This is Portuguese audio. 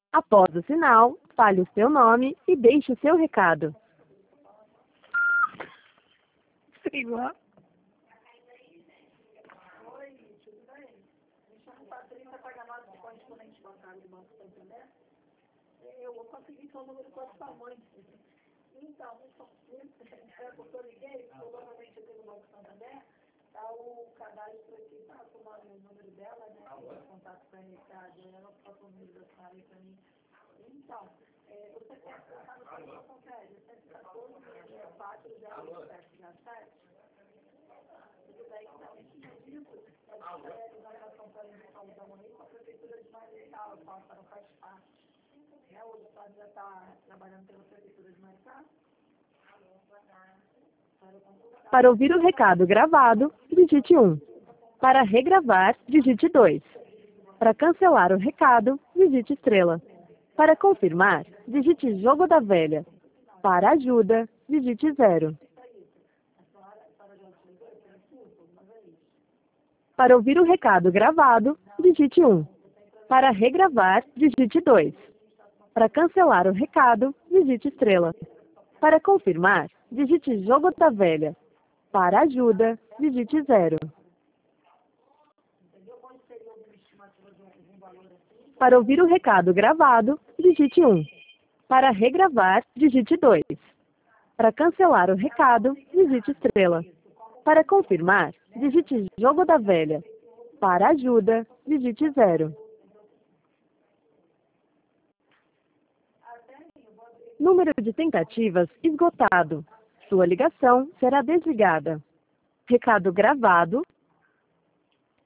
Após o sinal, fale o seu nome e deixe o seu recado. Sei lá. Oi, tudo bem? Me chamo Patrícia Pagamado, de correspondente bancário do Banco Santander. Eu consegui seu número com a sua mãe. Então, porque eu liguei, provavelmente aqui no Banco Santander, está o cadastro aqui, está tomando o número dela, né? O contato para recado, ela passou o número da senhora aí para mim. Então, você quer tratar no seu confere, 114, 4, 0, 7, 7. Tudo bem, então, isso é uma relação para a informação aí com a Prefeitura de Maricá, a qual não faz parte. O Estado já está trabalhando pela Prefeitura de Maricá. Para ouvir o recado gravado, digite 1. Para regravar, digite 2. Para cancelar o recado, digite estrela. Para confirmar, digite jogo da velha. Para ajuda, digite 0. Para ouvir o recado gravado, digite 1. Para regravar, digite 2. Para cancelar o recado, digite estrela. Para confirmar, digite jogo da velha. Para ajuda, digite 0. Para ouvir o recado gravado, digite 1. Para regravar, digite 2. Para cancelar o recado, digite estrela. Para confirmar, digite jogo da velha. Para ajuda, digite 0. Número de tentativas esgotado. Sua ligação será desligada. Recado gravado